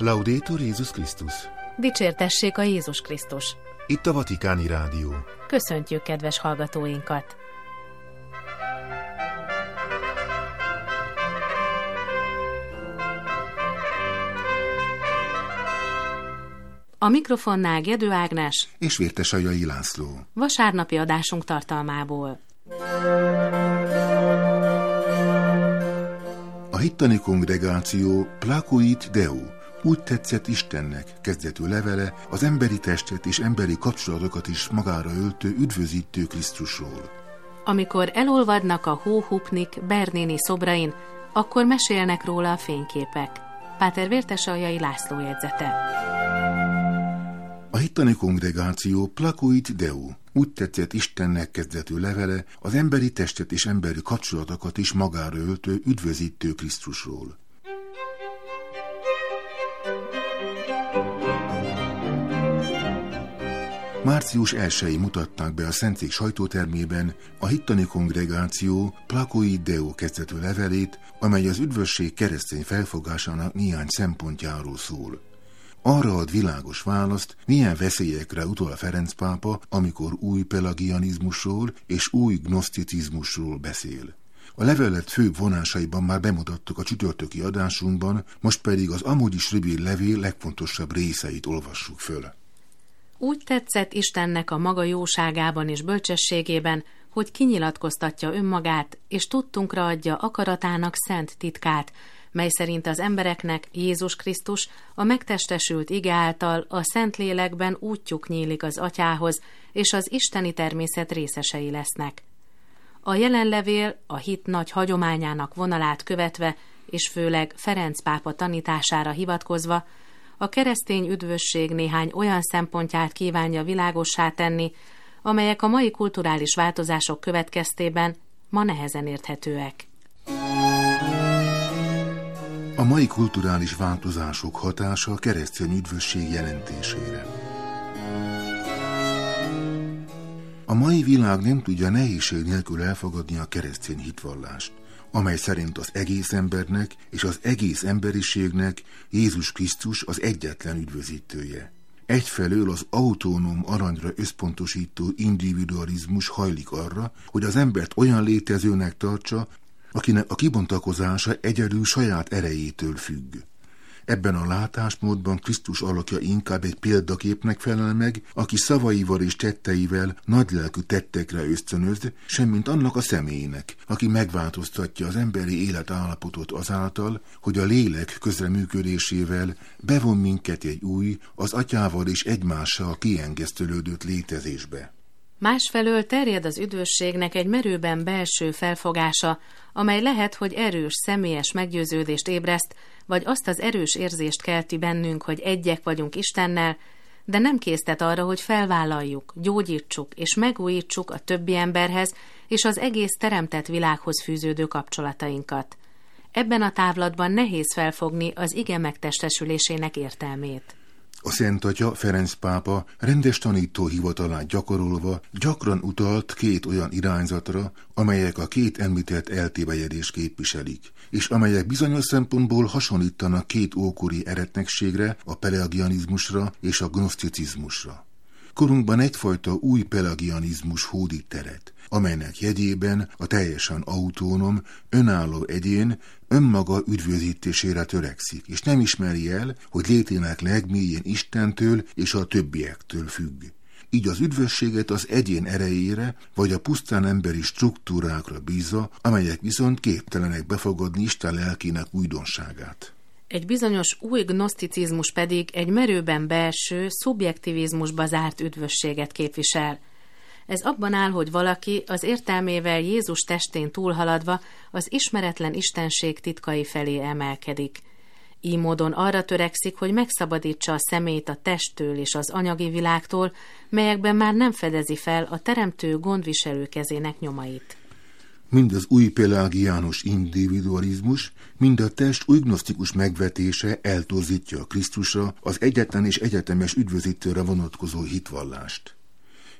Laudetur Jézus Krisztus! Dicsértessék a Jézus Krisztus! Itt a Vatikáni Rádió. Köszöntjük kedves hallgatóinkat! A mikrofonnál Gedő Ágnes és Vértesajai László. Vasárnapi adásunk tartalmából. A hittani kongregáció Placuit Deo, úgy tetszett Istennek kezdetű levele az emberi testet és emberi kapcsolatokat is magára öltő üdvözítő Krisztusról. Amikor elolvadnak a Hóhupnik Bernini szobrain, akkor mesélnek róla a fényképek. Páter Vértesajai László jegyzete. A hittani kongregáció Placuit Deo, úgy tetszett Istennek kezdetű levele az emberi testet és emberi kapcsolatokat is magára öltő üdvözítő Krisztusról. Március 1-i mutatták be a Szentszék sajtótermében a hittani kongregáció Placuit Deo kezdetű levelét, amely az üdvösség keresztény felfogásának néhány szempontjáról szól. Arra ad világos választ, milyen veszélyekre utal Ferenc pápa, amikor új pelagianizmusról és új gnoszticizmusról beszél. A levelet főbb vonásaiban már bemutattuk a csütörtöki adásunkban, most pedig az amúgy is rövid levél legfontosabb részeit olvassuk föl. Úgy tetszett Istennek a maga jóságában és bölcsességében, hogy kinyilatkoztatja önmagát, és tudtunkra adja akaratának szent titkát, mely szerint az embereknek Jézus Krisztus a megtestesült ige által a Szentlélekben útjuk nyílik az Atyához, és az isteni természet részesei lesznek. A jelenlevél a hit nagy hagyományának vonalát követve, és főleg Ferenc pápa tanítására hivatkozva, a keresztény üdvösség néhány olyan szempontját kívánja világossá tenni, amelyek a mai kulturális változások következtében ma nehezen érthetőek. A mai kulturális változások hatása a keresztény üdvösség jelentésére. A mai világ nem tudja nehézség nélkül elfogadni a keresztény hitvallást, amely szerint az egész embernek és az egész emberiségnek Jézus Krisztus az egyetlen üdvözítője. Egyfelől az autonóm aranyra összpontosító individualizmus hajlik arra, hogy az embert olyan létezőnek tartsa, akinek a kibontakozása egyedül saját erejétől függ. Ebben a látásmódban Krisztus alakja inkább egy példaképnek felel meg, aki szavaival és tetteivel nagylelkű tettekre ösztönöz, semmint annak a személynek, aki megváltoztatja az emberi életállapotot azáltal, hogy a lélek közreműködésével bevon minket egy új, az Atyával és egymással kiengesztülődött létezésbe. Másfelől terjed az üdvösségnek egy merőben belső felfogása, amely lehet, hogy erős, személyes meggyőződést ébreszt, vagy azt az erős érzést kelti bennünk, hogy egyek vagyunk Istennel, de nem késztet arra, hogy felvállaljuk, gyógyítsuk és megújítsuk a többi emberhez és az egész teremtett világhoz fűződő kapcsolatainkat. Ebben a távlatban nehéz felfogni az ige megtestesülésének értelmét. A Szent Atya, Ferenc pápa rendes tanító hivatalát gyakorolva gyakran utalt két olyan irányzatra, amelyek a két említett eltévelyedést képviselik, és amelyek bizonyos szempontból hasonlítanak két ókori eretnekségre, a pelagianizmusra és a gnoszticizmusra. Korunkban egyfajta új pelagianizmus hódít teret, amelynek jegyében a teljesen autonóm, önálló egyén önmaga üdvözítésére törekszik, és nem ismeri el, hogy létének legmélyén Istentől és a többiektől függ. Így az üdvösséget az egyén erejére vagy a pusztán emberi struktúrákra bízza, amelyek viszont képtelenek befogadni Isten lelkének újdonságát. Egy bizonyos új gnoszticizmus pedig egy merőben belső, szubjektivizmusba zárt üdvösséget képvisel. Ez abban áll, hogy valaki az értelmével Jézus testén túlhaladva az ismeretlen istenség titkai felé emelkedik. Így módon arra törekszik, hogy megszabadítsa a személyt a testtől és az anyagi világtól, melyekben már nem fedezi fel a teremtő gondviselő kezének nyomait. Mind az új pelagiánus individualizmus, mind a test új gnosztikus megvetése eltorzítja a Krisztusra, az egyetlen és egyetemes üdvözítőre vonatkozó hitvallást.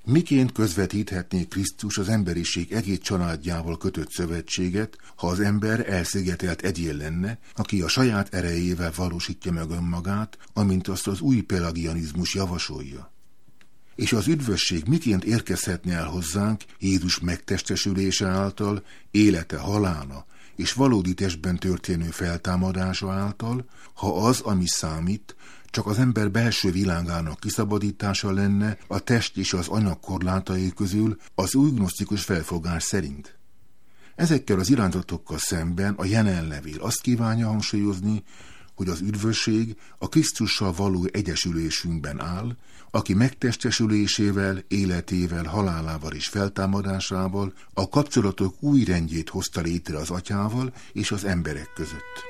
Miként közvetíthetné Krisztus az emberiség egész családjával kötött szövetséget, ha az ember elszigetelt egyén lenne, aki a saját erejével valósítja meg önmagát, amint azt az új pelagianizmus javasolja? És az üdvösség miként érkezhetne el hozzánk Jézus megtestesülése által, élete, halála és valódi testben történő feltámadása által, ha az, ami számít, csak az ember belső világának kiszabadítása lenne a test és az anyag korlátai közül az új gnosztikus felfogás szerint. Ezekkel az irányzatokkal szemben a jelenlevél azt kívánja hangsúlyozni, hogy az üdvösség a Krisztussal való egyesülésünkben áll, aki megtestesülésével, életével, halálával és feltámadásával a kapcsolatok új rendjét hozta létre az atyával és az emberek között.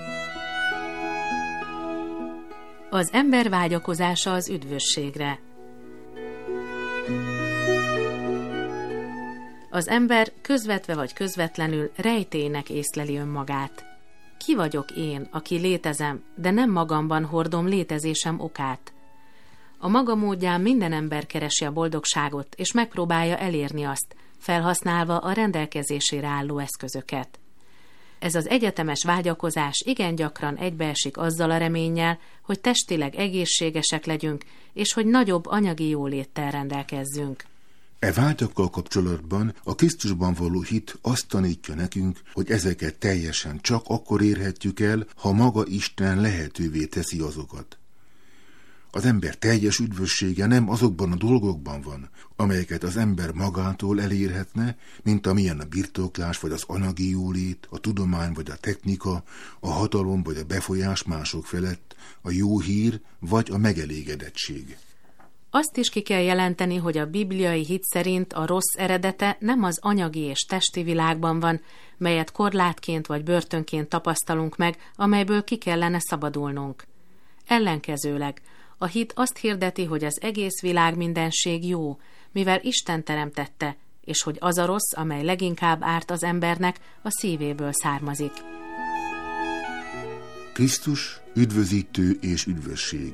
Az ember vágyakozása az üdvösségre. Az ember közvetve vagy közvetlenül rejtélynek észleli önmagát. Ki vagyok én, aki létezem, de nem magamban hordom létezésem okát? A maga módján minden ember keresi a boldogságot, és megpróbálja elérni azt, felhasználva a rendelkezésére álló eszközöket. Ez az egyetemes vágyakozás igen gyakran egybeesik azzal a reménnyel, hogy testileg egészségesek legyünk, és hogy nagyobb anyagi jóléttel rendelkezzünk. E vágyakkal kapcsolatban a Krisztusban való hit azt tanítja nekünk, hogy ezeket teljesen csak akkor érhetjük el, ha maga Isten lehetővé teszi azokat. Az ember teljes üdvössége nem azokban a dolgokban van, amelyeket az ember magától elérhetne, mint amilyen a birtoklás vagy az anyagi jólét, a tudomány vagy a technika, a hatalom vagy a befolyás mások felett, a jó hír vagy a megelégedettség. Azt is ki kell jelenteni, hogy a bibliai hit szerint a rossz eredete nem az anyagi és testi világban van, melyet korlátként vagy börtönként tapasztalunk meg, amelyből ki kellene szabadulnunk. Ellenkezőleg, a hit azt hirdeti, hogy az egész világ mindenség jó, mivel Isten teremtette, és hogy az a rossz, amely leginkább árt az embernek, a szívéből származik. Krisztus, üdvözítő és üdvösség.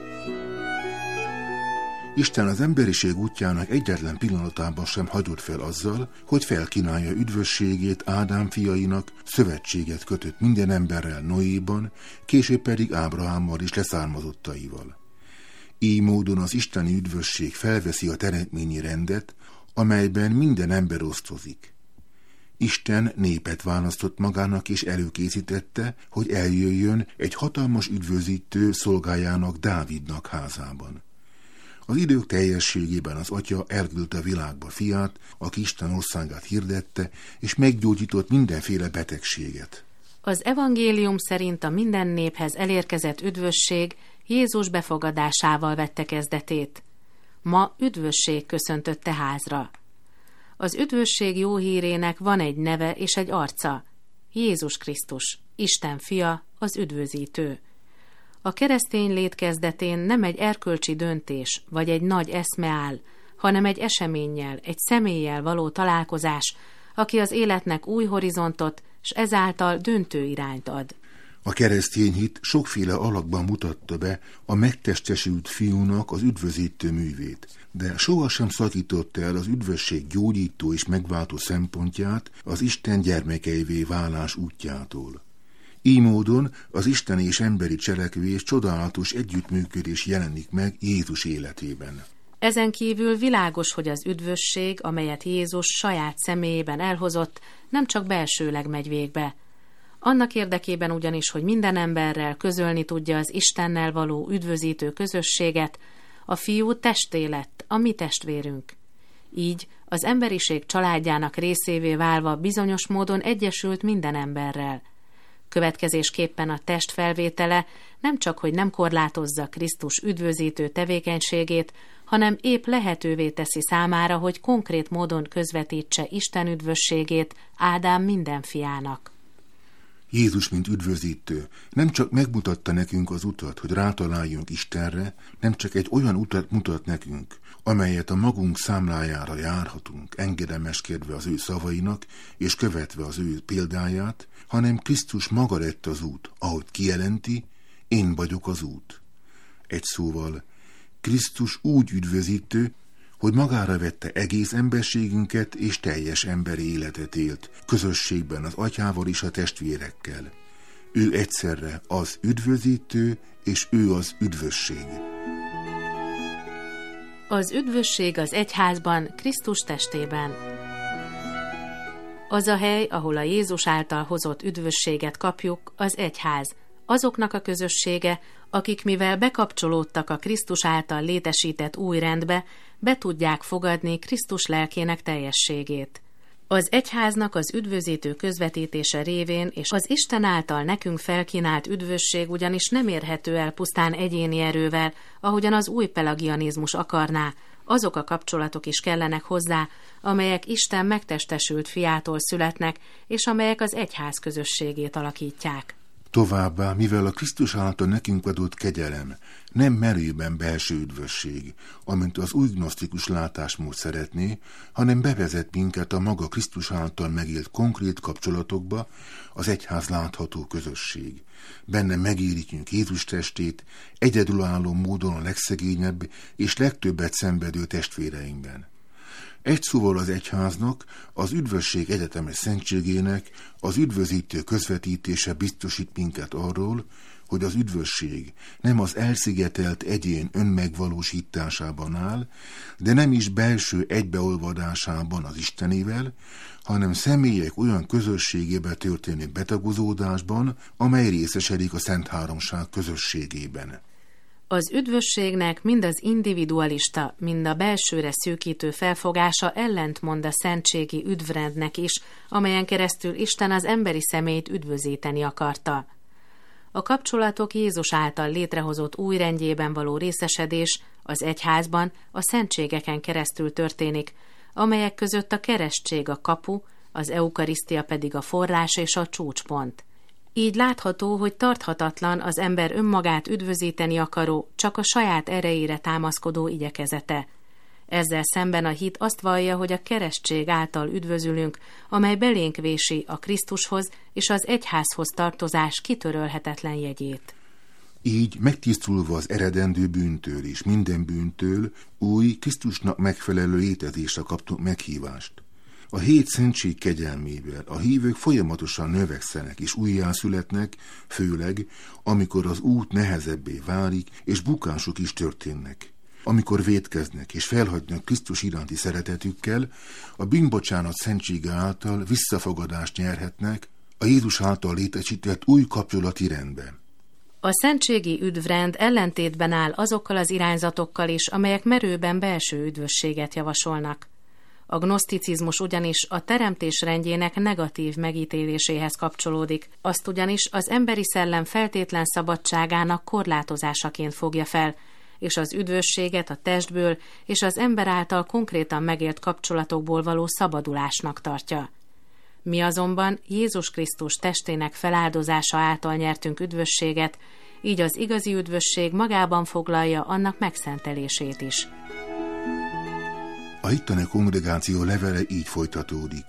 Isten az emberiség útjának egyetlen pillanatában sem hagyott fel azzal, hogy felkínálja üdvösségét Ádám fiainak, szövetséget kötött minden emberrel Noéban, később pedig Ábrahámmal és leszármazottaival. Így módon az isteni üdvösség felveszi a teremtményi rendet, amelyben minden ember osztozik. Isten népet választott magának és előkészítette, hogy eljöjjön egy hatalmas üdvözítő szolgájának, Dávidnak házában. Az idők teljességében az Atya elküldte a világba fiát, aki Isten országát hirdette, és meggyógyított mindenféle betegséget. Az evangélium szerint a minden néphez elérkezett üdvösség Jézus befogadásával vette kezdetét. Ma üdvösség köszöntötte házra. Az üdvösség jó hírének van egy neve és egy arca. Jézus Krisztus, Isten fia, az üdvözítő. A keresztény lét kezdetén nem egy erkölcsi döntés vagy egy nagy eszme áll, hanem egy eseménnyel, egy személlyel való találkozás, aki az életnek új horizontot, s ezáltal döntő irányt ad. A keresztény hit sokféle alakban mutatta be a megtestesült fiúnak az üdvözítő művét, de sohasem szakította el az üdvösség gyógyító és megváltó szempontját az Isten gyermekeivé válás útjától. Így módon az isteni és emberi cselekvés csodálatos együttműködés jelenik meg Jézus életében. Ezen kívül világos, hogy az üdvösség, amelyet Jézus saját személyében elhozott, nem csak belsőleg megy végbe. Annak érdekében ugyanis, hogy minden emberrel közölni tudja az Istennel való üdvözítő közösséget, a fiú testé lett, a mi testvérünk. Így az emberiség családjának részévé válva bizonyos módon egyesült minden emberrel. Következésképpen a test felvétele nem csak, hogy nem korlátozza Krisztus üdvözítő tevékenységét, hanem épp lehetővé teszi számára, hogy konkrét módon közvetítse Isten üdvösségét Ádám minden fiának. Jézus, mint üdvözítő, nem csak megmutatta nekünk az utat, hogy rátaláljunk Istenre, nem csak egy olyan utat mutat nekünk, amelyet a magunk számlájára járhatunk, engedelmeskedve az ő szavainak, és követve az ő példáját, hanem Krisztus maga lett az út, ahogy kijelenti, én vagyok az út. Egy szóval, Krisztus úgy üdvözítő, hogy magára vette egész emberségünket és teljes emberi életet élt, közösségben az atyával és a testvérekkel. Ő egyszerre az üdvözítő, és ő az üdvösség. Az üdvösség az egyházban, Krisztus testében. Az a hely, ahol a Jézus által hozott üdvösséget kapjuk, az egyház, azoknak a közössége, akik mivel bekapcsolódtak a Krisztus által létesített új rendbe, be tudják fogadni Krisztus lelkének teljességét. Az egyháznak az üdvözítő közvetítése révén és az Isten által nekünk felkínált üdvösség ugyanis nem érhető el pusztán egyéni erővel, ahogyan az új pelagianizmus akarná, azok a kapcsolatok is kellenek hozzá, amelyek Isten megtestesült fiától születnek, és amelyek az egyház közösségét alakítják. Továbbá, mivel a Krisztus által nekünk adott kegyelem nem merőben belső üdvösség, amint az új gnosztikus látásmód szeretné, hanem bevezet minket a maga Krisztus által megélt konkrét kapcsolatokba, az egyház látható közösség. Benne megérítjük Jézus testét, egyedülálló módon a legszegényebb és legtöbbet szenvedő testvéreinkben. Egy szóval az egyháznak, az üdvösség egyetemes szentségének az üdvözítő közvetítése biztosít minket arról, hogy az üdvösség nem az elszigetelt egyén önmegvalósításában áll, de nem is belső egybeolvadásában az Istenével, hanem személyek olyan közösségébe történő betagozódásban, amely részesedik a Szent Háromság közösségében. Az üdvösségnek mind az individualista, mind a belsőre szűkítő felfogása ellentmond a szentségi üdvrendnek is, amelyen keresztül Isten az emberi személyt üdvözíteni akarta. A kapcsolatok Jézus által létrehozott új rendjében való részesedés az egyházban a szentségeken keresztül történik, amelyek között a keresztség a kapu, az eukarisztia pedig a forrás és a csúcspont. Így látható, hogy tarthatatlan az ember önmagát üdvözíteni akaró, csak a saját erejére támaszkodó igyekezete. Ezzel szemben a hit azt vallja, hogy a keresztség által üdvözülünk, amely belénk vési a Krisztushoz és az egyházhoz tartozás kitörölhetetlen jegyét. Így megtisztulva az eredendő bűntől és minden bűntől új, Krisztusnak megfelelő létezésre kaptunk meghívást. A 7 szentség kegyelmével a hívők folyamatosan növekszenek és újjászületnek, főleg, amikor az út nehezebbé válik, és bukások is történnek. Amikor vétkeznek és felhagynak Krisztus iránti szeretetükkel, a bűnbocsánat szentsége által visszafogadást nyerhetnek a Jézus által létesített új kapcsolati rendbe. A szentségi üdvrend ellentétben áll azokkal az irányzatokkal is, amelyek merőben belső üdvösséget javasolnak. A gnoszticizmus ugyanis a teremtés rendjének negatív megítéléséhez kapcsolódik, azt ugyanis az emberi szellem feltétlen szabadságának korlátozásaként fogja fel, és az üdvösséget a testből és az ember által konkrétan megélt kapcsolatokból való szabadulásnak tartja. Mi azonban Jézus Krisztus testének feláldozása által nyertünk üdvösséget, így az igazi üdvösség magában foglalja annak megszentelését is. A hittani kongregáció levele így folytatódik.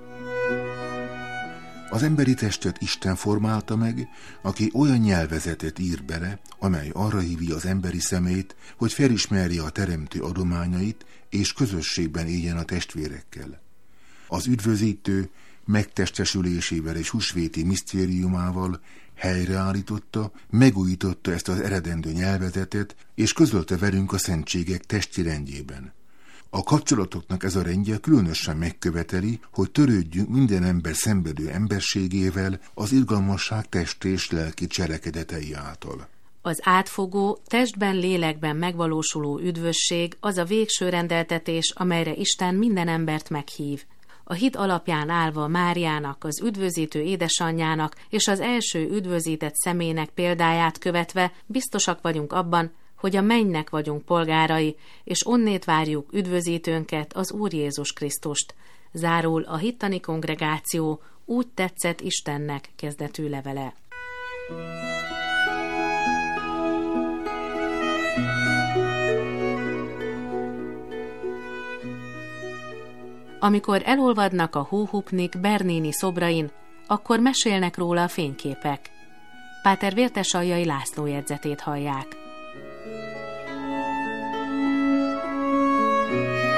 Az emberi testet Isten formálta meg, aki olyan nyelvezetet ír bele, amely arra hívja az emberi szemét, hogy felismerje a teremtő adományait, és közösségben éljen a testvérekkel. Az üdvözítő megtestesülésével és húsvéti misztériumával helyreállította, megújította ezt az eredendő nyelvezetet, és közölte velünk a szentségek testi rendjében. A kapcsolatoknak ez a rendje különösen megköveteli, hogy törődjünk minden ember szenvedő emberségével az irgalmasság testi és lelki cselekedetei által. Az átfogó, testben, lélekben megvalósuló üdvösség az a végső rendeltetés, amelyre Isten minden embert meghív. A hit alapján állva Máriának, az üdvözítő édesanyjának és az első üdvözített személynek példáját követve biztosak vagyunk abban, hogy a mennynek vagyunk polgárai, és onnét várjuk üdvözítőnket, az Úr Jézus Krisztust. Zárul a hittani kongregáció Úgy tetszett Istennek kezdetű levele. Amikor elolvadnak a Hóhupnik Bernini szobrain, akkor mesélnek róla a fényképek. Páter Vértesaljai László jegyzetét hallják.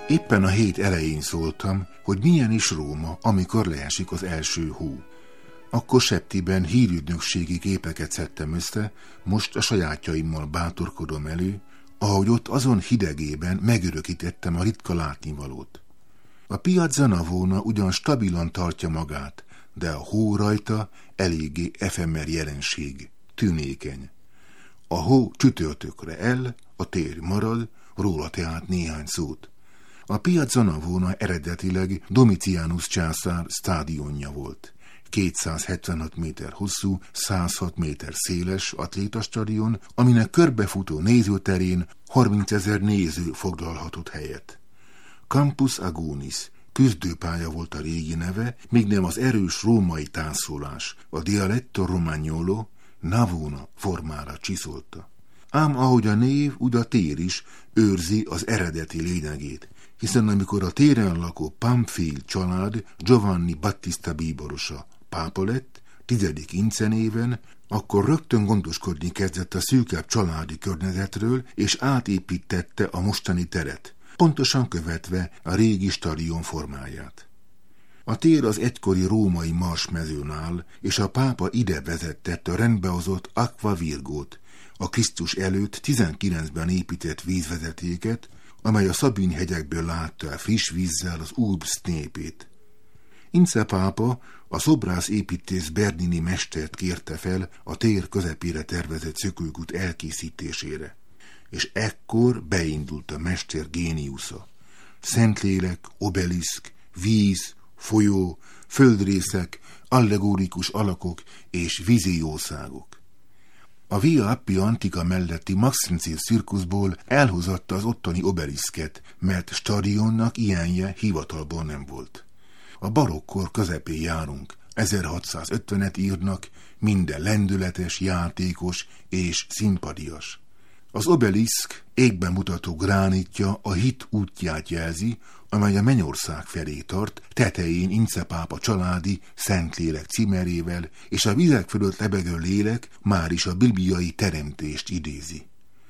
Éppen a hét elején szóltam, hogy milyen is Róma, amikor leesik az első hó. Akkor Septiben hírügynökségi képeket szedtem össze, most a sajátjaimmal bátorkodom elő, ahogy ott azon hidegében megörökítettem a ritka látnivalót. A Piazza Navona ugyan stabilan tartja magát, de a hó rajta eléggé efemer jelenség, tűnékeny. A hó csütörtökre el, a tér marad, róla tehát néhány szót. A Piazza Navona eredetileg Domitianus császár stadionja volt. 276 méter hosszú, 106 méter széles atlétastadion, aminek körbefutó nézőterén 30 000 néző foglalhatott helyet. Campus Agonis, küzdőpálya volt a régi neve, míg nem az erős római táncolás, a dialetto romagnolo Navona formára csiszolta. Ám ahogy a név, úgy a tér is őrzi az eredeti lényegét, hiszen amikor a téren lakó Pamphile család Giovanni Battista bíborosa pápa lett, 10. Ince néven, akkor rögtön gondoskodni kezdett a szűkebb családi környezetről, és átépítette a mostani teret, pontosan követve a régi stadion formáját. A tér az egykori római marsmezőn áll, és a pápa ide vezettette a rendbehozott Aqua Virgót, a Krisztus előtt 19-ben épített vízvezetéket, amely a Szabin-hegyekből látta el friss vízzel az Urbs népét. Ince pápa a szobrász építész Bernini mestert kérte fel a tér közepére tervezett szökőkút elkészítésére, és ekkor beindult a mester géniusza. Szentlélek, obeliszk, víz, folyó, földrészek, allegórikus alakok és víziószágok. A Via Appia Antica melletti Maxence cirkuszból elhozatta az ottani obeliszket, mert stadionnak ilyenje hivatalból nem volt. A barokkor közepén járunk, 1650-et írnak, minden lendületes, játékos és szimpadias. Az obeliszk égben mutató gránitja a hit útját jelzi, amely a mennyország felé tart, tetején Ince pápa családi Szentlélek címerével, és a vizek fölött lebegő lélek már is a bibliai teremtést idézi.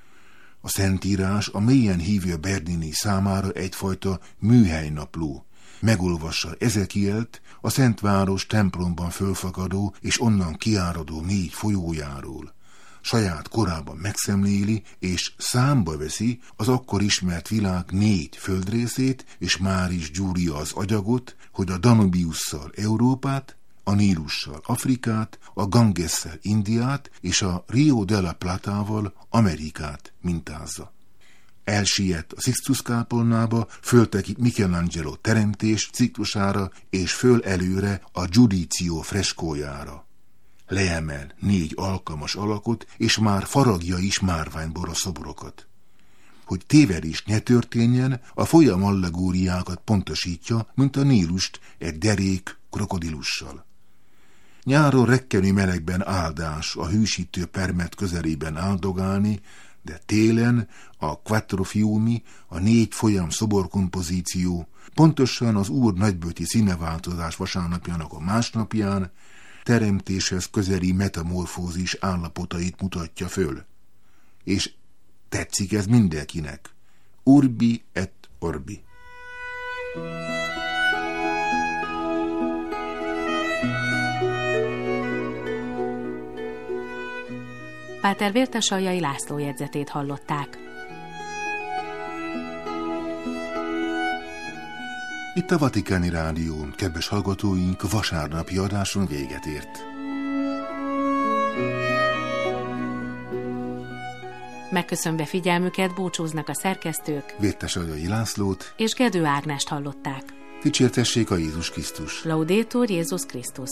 A Szentírás a mélyen hívő Bernini számára egyfajta műhelynapló. Megolvassa Ezekielt, a Szentváros templomban fölfakadó és onnan kiáradó 4 folyójáról. Saját korában megszemléli és számba veszi az akkor ismert világ 4 földrészét, és már is gyúrja az agyagot, hogy a Danubiusszal Európát, a Nílussal Afrikát, a Gangesszel Indiát és a Rio de la Platával Amerikát mintázza. Elsiet a Sixtus-kápolnába, föltekint Michelangelo teremtés ciklusára és föl előre a Giudicio freskójára. Leemel 4 alkalmas alakot, és már faragja is márványból a szobrokat. Hogy tévedés ne történjen, a folyam allegóriákat pontosítja, mint a Nílust egy derék krokodilussal. Nyáron rekkeni melegben áldás a hűsítő permet közelében áldogálni, de télen a Quattro Fiumi, a 4 folyam szoborkompozíció, pontosan az Úr nagybőti színeváltozás vasárnapjának a másnapján teremtéshez közeli metamorfózis állapotait mutatja föl. És tetszik ez mindenkinek. Urbi et orbi. Páter Vértesaljai László jegyzetét hallották. Itt a Vatikáni Rádió, kedves hallgatóink, vasárnapi adáson véget ért. Megköszönve figyelmüket búcsúznak a szerkesztők, Vértesaljai Lászlót és Gedő Ágnest hallották. Dicsértessék a Jézus Krisztus! Laudetur Jézus Krisztus!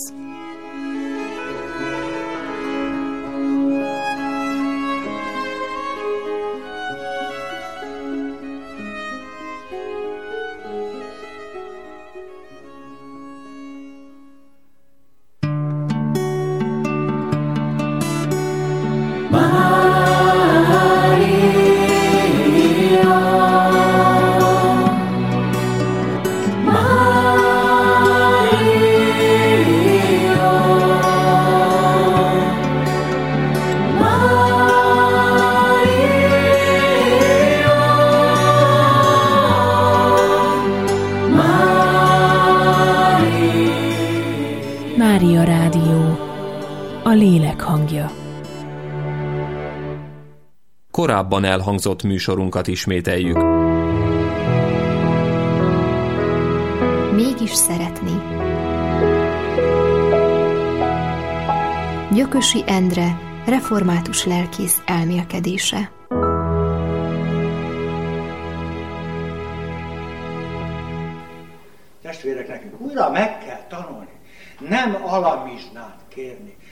Maria. lélek hangja. Korábban elhangzott műsorunkat ismételjük. Mégis szeretni. Gyökösi Endre, református lelkész elmélkedése. Testvérek, nekünk újra meg kell tanulni, nem alamizsnát kérni,